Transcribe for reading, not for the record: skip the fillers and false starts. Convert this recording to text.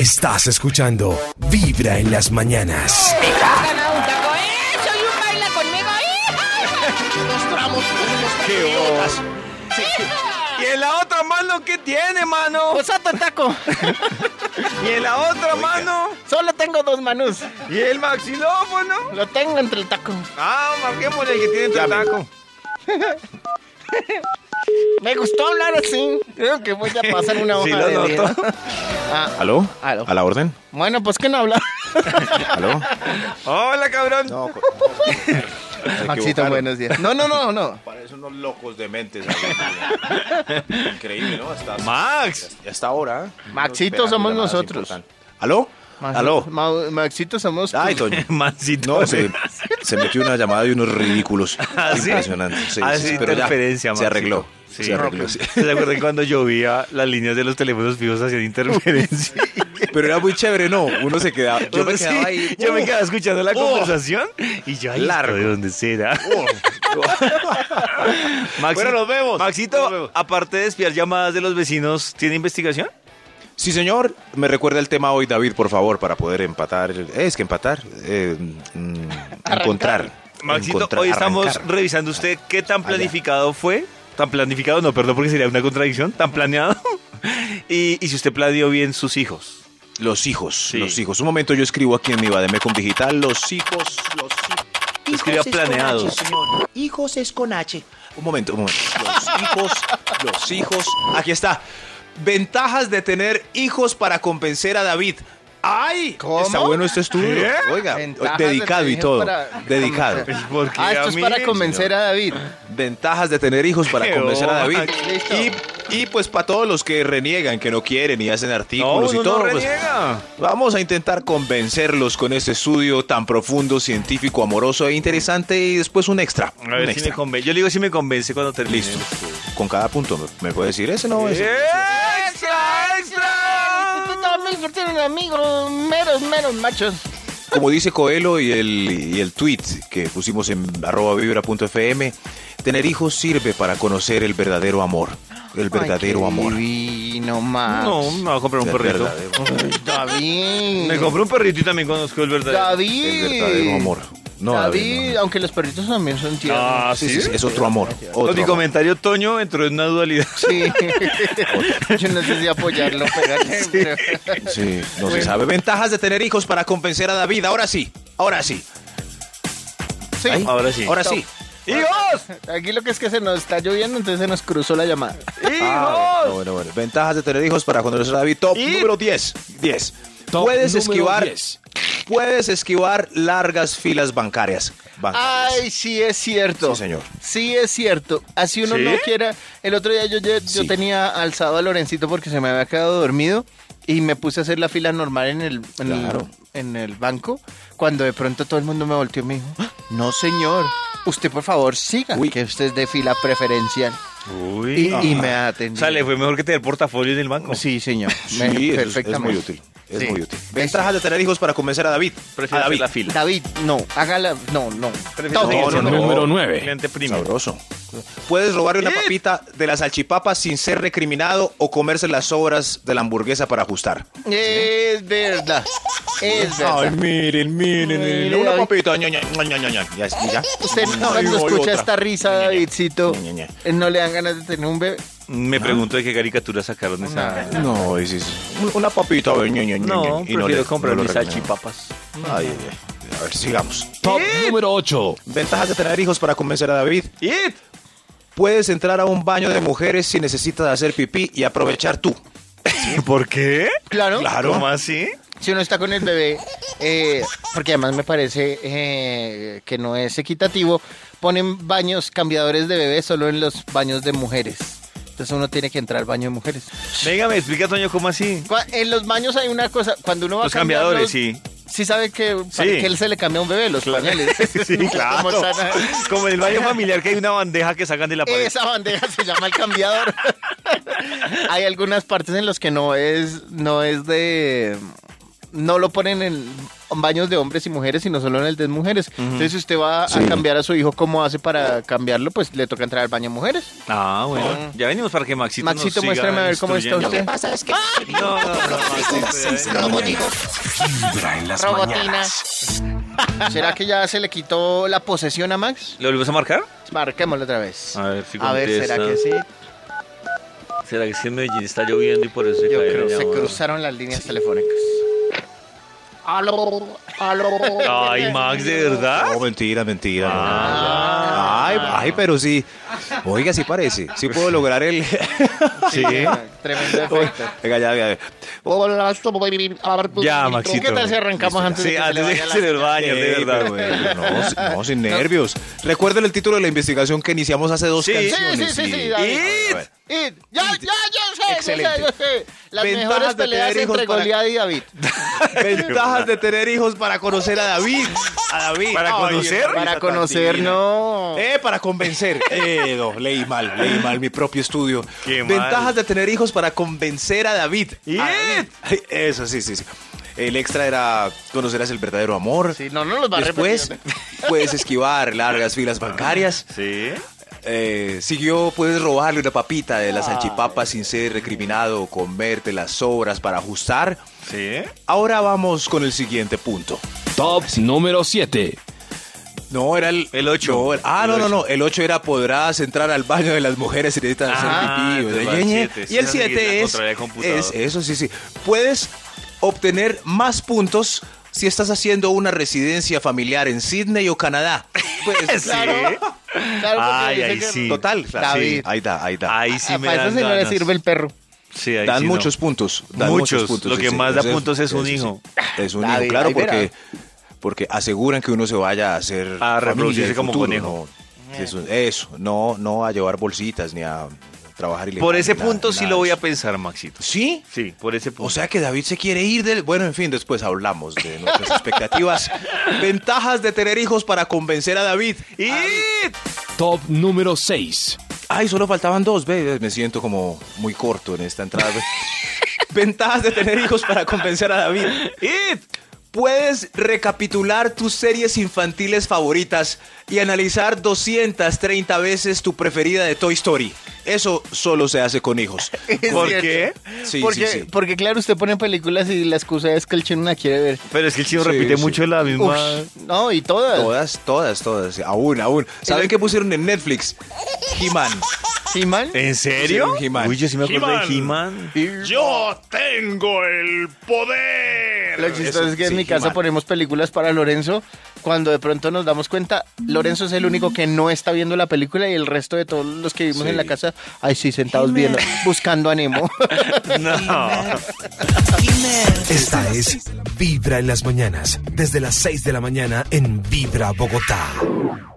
Estás escuchando Vibra en las mañanas. ganado un taco. ¡Eso! Y un baila conmigo. Los tramos, ¡Qué idiotas. ¿Y en la otra mano qué tiene, mano? Pues otro taco. ¿Y en la otra mano? Solo tengo 2 manos. ¿Y el maxilófono? Lo tengo entre el taco. Ah, marquémosle el que tiene entre el taco. Me gustó hablar así. Creo que voy a pasar una hoja Sí, lo de noto. vida. ¿Aló? Aló. ¿A la orden? Bueno, pues ¿qué no habla? ¿Aló? Hola, cabrón. No, Maxito, buenos días. No. Parecen unos locos de mentes. Increíble, ¿no? Hasta, Max. ya está ahora. Maxito somos nosotros. ¿Aló? ¿Aló? Maxito somos... Ay, Toño. Mancito. No, se metió una llamada de unos ridículos. ¿Ah, sí? Impresionante. Sí, Ah, sí, sí, pero ya interferencia, se Maxito. arregló. Sí. Se arregló, sí. ¿Se acuerdan cuando llovía las líneas de los teléfonos fijos hacían interferencia? Pero era muy chévere, ¿no? Uno se quedaba... Yo me quedaba ahí... Yo me quedaba escuchando la conversación y yo ahí Largo. ¿de dónde será? Bueno, nos vemos. Maxito, Nos vemos. aparte de espiar llamadas de los vecinos, ¿tiene investigación? Sí, señor. Me recuerda el tema hoy, David, por favor, para poder empatar. Es que empatar. Encontrar. Maxito, Encontrar, hoy estamos arrancar. revisando usted qué tan planificado fue. Tan planificado, no, perdón, porque sería una contradicción. Tan planeado. y si usted planeó bien sus hijos. Los hijos, Sí. los hijos. Un momento, yo escribo aquí en mi Bademecum Digital. Los hijos. Escriba planeados. Hijos es con H. Un momento. Los hijos. Aquí está. Ventajas de tener hijos para convencer a David. ¡Ay! ¿Cómo? Está bueno este estudio. ¿Qué? Oiga, Ventajas dedicado de y tener todo. para Dedicado. convencer. ¿Por qué Esto a es mí, para convencer señor? a David. Ventajas de tener hijos para Qué convencer a David. boba. Listo. Y pues para todos los que reniegan, que no quieren y hacen No, artículos y uno todo, no pues, reniega. vamos a intentar convencerlos con este estudio tan profundo, científico, amoroso e interesante y después un extra. A ver un si extra. me convence. Yo le digo si me convence cuando termine. Listo. Con cada punto me puede decir ese no ese. ¡Extra, extra! Tú también tienes amigos meros machos. Como dice Coelho y el tweet que pusimos en @vibra.fm, tener hijos sirve para conocer el verdadero amor. El verdadero amor. Divino, Max. No, me voy a comprar un El perrito. verdadero, David. Me compré un perrito y también conozco el verdadero. David. el verdadero amor. No, David, no. aunque los perritos también son tiernos. Ah, Sí, sí, es otro amor. Con Otro mi amor. comentario, Toño entró en una dualidad. Sí. Yo no sé si apoyarlo, pegarle. pero- Sí, no se sabe. Ventajas de tener hijos para convencer a David. Ahora sí. Sí. Ahí. Ahora sí. Ahora sí. ¡Hijos! Aquí lo que es que se nos está lloviendo, entonces se nos cruzó la llamada. Ah, bueno. Ventajas de tener hijos para conocer a David. Top Y- número 10. 10. Top Puedes número esquivar 10. Puedes esquivar largas filas bancarias. Ay, sí es cierto. Sí, señor. Sí es cierto. Así uno ¿Sí? no quiera. El otro día yo Sí. tenía alzado a Lorencito porque se me había quedado dormido y me puse a hacer la fila normal Claro. en el banco. Cuando de pronto todo el mundo me volteó y me dijo, "Ah, no señor, usted por favor siga, Uy. que usted es de fila preferencial. Uy. Y me O atendió. sea, le fue mejor que tener portafolio en el banco. Sí, señor. Sí, Me- eso es muy perfectamente. útil. Es Sí. muy útil. Ventajas de tener hijos para convencer a David. Prefiero a hacer David. la fila. David, no, hágala, no. Prefiero Top seguir siendo número 9. cliente premium. Sabroso. Puedes robarle una papita de la salchipapa sin ser recriminado o comerse las sobras de la hamburguesa para ajustar. Es verdad. Es verdad. miren. Mire, Una David. papita. Ya. Usted Ay, cuando voy escucha otra. esta risa, Davidcito, Ña, ña. ¿no le dan ganas de tener un bebé? Me pregunto de qué caricatura sacaron esa. No, sí. Una papita. No, y prefiero le- comprar no lo mis regañan. salchipapas. Ay. A ver, sigamos. Top número 8. Ventajas de tener hijos para convencer a David. ¡It! Puedes entrar a un baño de mujeres si necesitas hacer pipí y aprovechar tú. ¿Por qué? Claro. ¿Cómo así? Si uno está con el bebé, porque además me parece que no es equitativo, ponen baños cambiadores de bebé solo en los baños de mujeres. Entonces uno tiene que entrar al baño de mujeres. Venga, me explica, Toño, ¿cómo así? En los baños hay una cosa, cuando uno va Los a cambiarlos, cambiadores, sí. Sí sabe que para Sí. que él se le cambia a un bebé los pañales. Sí, claro. Como sana- Como en el baño familiar que hay una bandeja que sacan de la pared. Esa bandeja se llama el cambiador. Hay algunas partes en las que no es de no lo ponen en baños de hombres y mujeres, sino solo en el de mujeres. Entonces, si usted va a cambiar a su hijo, ¿cómo hace para cambiarlo? Pues le toca entrar al baño de mujeres. Ah, bueno. Ya venimos para que Maxito nos siga muéstrame a ver cómo está instruyendo. usted. Lo que pasa es que... No, Maxito. Robótico. Vibra en las Robotina. mañanas. ¿Será que ya se le quitó la posesión a Max? ¿Lo volvemos a marcar? Marquémoslo otra vez. A ver si A ver, ¿será que sí? ¿Será que es que en Medellín está lloviendo y por eso se Yo cae creo la que se llamada? cruzaron las líneas telefónicas. Aló, aló. Ay, Max, ¿de verdad? No, mentira. Ay, pero sí. Oiga, sí parece. Sí puedo lograr el... Sí. Tremendo efecto. Venga, ya. Hola, Ya, Maxito. ¿Qué tal si arrancamos antes de Sí, que antes de que se le vaya, de Ey, verdad. pero bueno, no, sin nervios. Recuerden el título de la investigación que iniciamos hace 2 Sí. canciones. Sí, David. It. Ya sé, Excelente. yo sé. Las Ventajas mejores de peleas tener hijos entre para- Goliat y David. Ventajas de tener hijos para conocer a David. ¿Para conocer? Para conocer, no. Para convencer. No, leí mal mi propio estudio. Qué mal. Ventajas de tener hijos para convencer a David. It. Eso, sí. El extra era conocerás el verdadero amor. Sí, no los va a Después repetir. puedes esquivar largas filas bancarias. Sí. Siguió, puedes robarle una papita de la salchipapa sin ser recriminado o comerte las sobras para ajustar. Sí. Ahora vamos con el siguiente punto. Top número 7. No, era el 8. No. El 8 era podrás entrar al baño de las mujeres si necesitas hacer pipí. entonces va Ñe, el Ñe. 7, Y el esa sí es 7 la es, contraria del computador. eso sí. Puedes obtener más puntos si estás haciendo una residencia familiar en Sydney o Canadá. Pues, Claro, porque Ay, dice ahí que- sí. Total, claro. David. Sí, ahí está. Ahí sí me Para dan eso se no le ganas. sirve el perro. Sí, ahí Dan sí muchos no. puntos. Muchos. puntos, Lo sí, que sí. más da Eso puntos es un sí. hijo. Es un David, hijo, claro, ahí verá. porque aseguran que uno se vaya a hacer A reproducirse familia en el como futuro, conejo. no a llevar bolsitas ni a trabajar ilegal. Por ese nada, punto sí nada lo voy de a eso. pensar, Maxito. ¿Sí? Sí, por ese punto. O sea que David se quiere ir del... Bueno, en fin, después hablamos de nuestras expectativas. Ventajas de tener hijos para convencer a David. Top número 6. Ay, solo faltaban 2, ve, me siento como muy corto en esta entrada. Ventajas de tener hijos para convencer a David. Puedes recapitular tus series infantiles favoritas y analizar 230 veces tu preferida de Toy Story. Eso solo se hace con hijos. ¿Por cierto. qué? Sí, porque, porque claro, usted pone películas y la excusa es que el chino la quiere ver. Pero es que el chino Sí, repite sí. mucho la misma... No, y todas. Todas. Aún. ¿Saben qué pusieron en Netflix? He-Man. ¿He-Man? ¿En serio? Sí, He-Man. Uy, yo sí me acuerdo de He-Man. Yo tengo el poder. Lo chistoso es que en mi casa He-Man. ponemos películas para Lorenzo. Cuando de pronto nos damos cuenta, Lorenzo es el único que no está viendo la película y el resto de todos los que vivimos Sí. en la casa, ay sí, sentados viendo, buscando a Nemo. No. Esta es Vibra en las mañanas. Desde las 6 de la mañana en Vibra Bogotá.